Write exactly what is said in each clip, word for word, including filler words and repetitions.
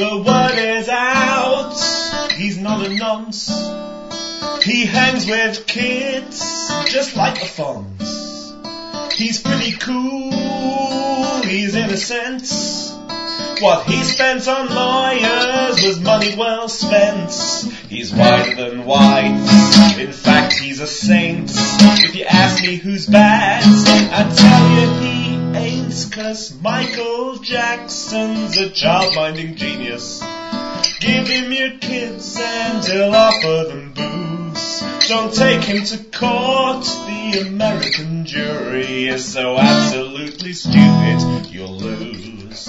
The word is out, he's not a nonce. He hangs with kids, just like the Fonz. He's pretty cool, he's innocent. What he spent on lawyers was money well spent. He's whiter than white, in fact he's a saint. If you ask me who's bad, I'd tell you he ain't, 'cause Michael Jackson's a child-minding genius. Give him your kids and he'll offer them booze. Don't take him to court, the American jury is so absolutely stupid you'll lose.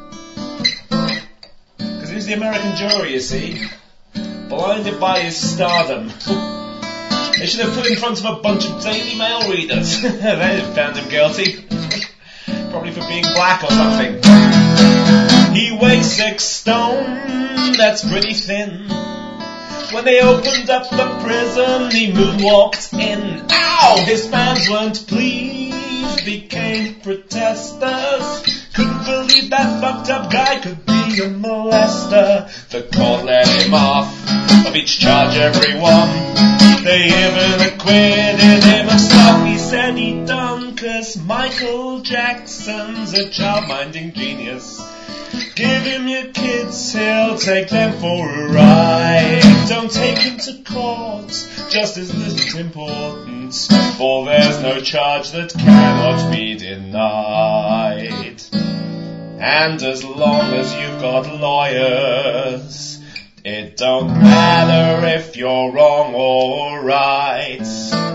Because who's the American jury, you see? Blinded by his stardom. They should have put him in front of a bunch of Daily Mail readers. They'd have found him guilty. Probably for being black or something. He weighs six stone, that's pretty thin. When they opened up the prison, he moonwalked in. Ow! His fans weren't pleased, became protesters. Couldn't believe that fucked up guy could be a molester. The court let him off of each charge, everyone. They even acquitted him of stuff he said he'd done, 'cause Michael Jackson's a child-minding genius. Give him your kids, he'll take them for a ride. Don't take him to court, justice isn't important, for there's no charge that cannot be denied. And as long as you've got lawyers, it don't matter if you're wrong or right.